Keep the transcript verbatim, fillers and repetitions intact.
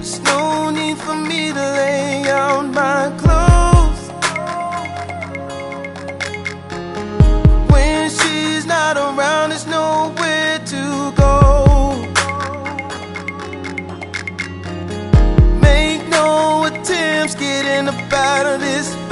There's no need for me to lay out my clothes when she's not around. There's nowhere to go. Make no attempts getting up out of this